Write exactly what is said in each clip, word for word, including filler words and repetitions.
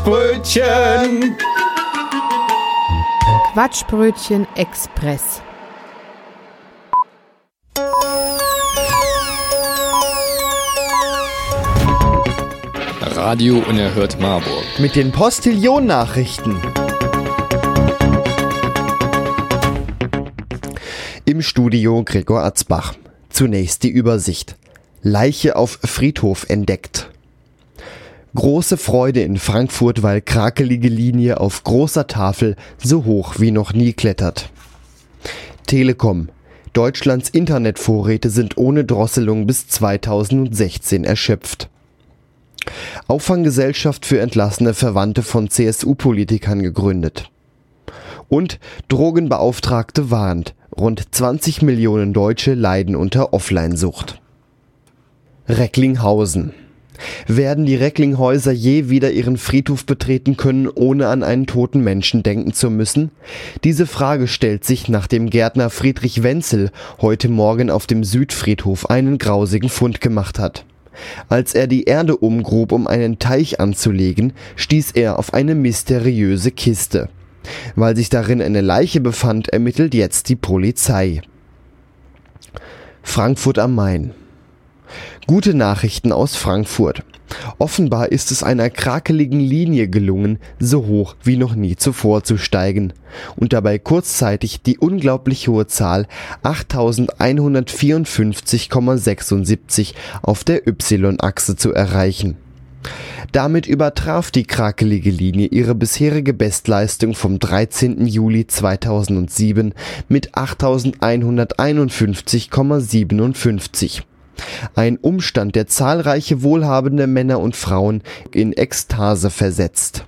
Quatschbrötchen. Quatschbrötchen Express. Radio Unerhört Marburg. Mit den Postillon-Nachrichten. Im Studio Gregor Atzbach. Zunächst die Übersicht. Leiche auf Friedhof entdeckt. Große Freude in Frankfurt, weil krakelige Linie auf großer Tafel so hoch wie noch nie klettert. Telekom. Deutschlands Internetvorräte sind ohne Drosselung bis zweitausendsechzehn erschöpft. Auffanggesellschaft für entlassene Verwandte von C S U-Politikern gegründet. Und Drogenbeauftragte warnt, rund zwanzig Millionen Deutsche leiden unter Offline-Sucht. Recklinghausen. Werden die Recklinghäuser je wieder ihren Friedhof betreten können, ohne an einen toten Menschen denken zu müssen? Diese Frage stellt sich, nachdem Gärtner Friedrich Wenzel heute Morgen auf dem Südfriedhof einen grausigen Fund gemacht hat. Als er die Erde umgrub, um einen Teich anzulegen, stieß er auf eine mysteriöse Kiste. Weil sich darin eine Leiche befand, ermittelt jetzt die Polizei. Frankfurt am Main. Gute Nachrichten aus Frankfurt. Offenbar ist es einer krakeligen Linie gelungen, so hoch wie noch nie zuvor zu steigen und dabei kurzzeitig die unglaublich hohe Zahl achttausendeinhundertvierundfünfzig Komma sechsundsiebzig auf der Y-Achse zu erreichen. Damit übertraf die krakelige Linie ihre bisherige Bestleistung vom dreizehnten Juli zweitausendsieben mit achttausendeinhunderteinundfünfzig Komma siebenundfünfzig. Ein Umstand, der zahlreiche wohlhabende Männer und Frauen in Ekstase versetzt.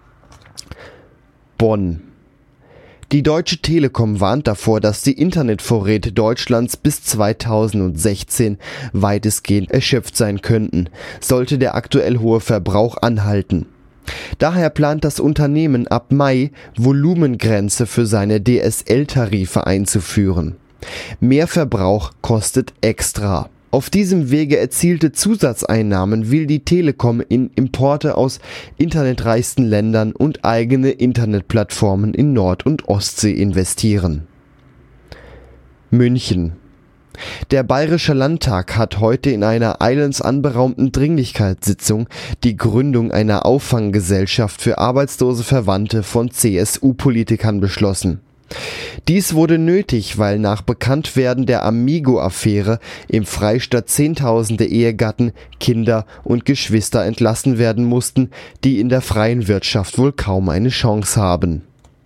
Bonn. Die Deutsche Telekom warnt davor, dass die Internetvorräte Deutschlands bis zweitausendsechzehn weitestgehend erschöpft sein könnten, sollte der aktuell hohe Verbrauch anhalten. Daher plant das Unternehmen ab Mai Volumengrenze für seine D S L-Tarife einzuführen. Mehr Verbrauch kostet extra. Auf diesem Wege erzielte Zusatzeinnahmen will die Telekom in Importe aus internetreichsten Ländern und eigene Internetplattformen in Nord- und Ostsee investieren. München. Der Bayerische Landtag hat heute in einer eilends anberaumten Dringlichkeitssitzung die Gründung einer Auffanggesellschaft für arbeitslose Verwandte von C S U-Politikern beschlossen. Dies wurde nötig, weil nach Bekanntwerden der Amigo-Affäre im Freistaat Zehntausende Ehegatten, Kinder und Geschwister entlassen werden mussten, die in der freien Wirtschaft wohl kaum eine Chance haben.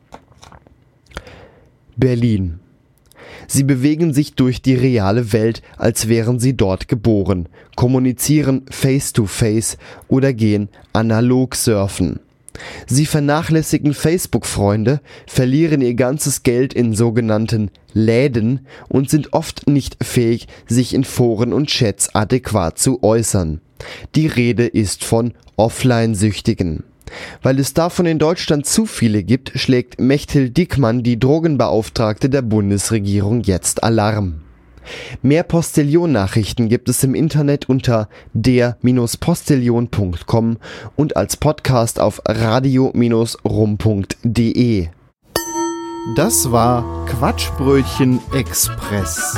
Berlin. Sie bewegen sich durch die reale Welt, als wären sie dort geboren, kommunizieren face-to-face oder gehen analog surfen. Sie vernachlässigen Facebook-Freunde, verlieren ihr ganzes Geld in sogenannten Läden und sind oft nicht fähig, sich in Foren und Chats adäquat zu äußern. Die Rede ist von Offline-Süchtigen. Weil es davon in Deutschland zu viele gibt, schlägt Mechthild Dickmann, die Drogenbeauftragte der Bundesregierung, jetzt Alarm. Mehr Postillon-Nachrichten gibt es im Internet unter der Bindestrich postillon punkt com und als Podcast auf radio Bindestrich rum punkt de. Das war Quatschbrötchen Express.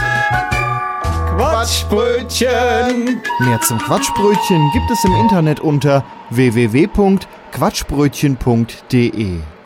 Quatschbrötchen. Mehr zum Quatschbrötchen gibt es im Internet unter w w w punkt quatschbrötchen punkt de.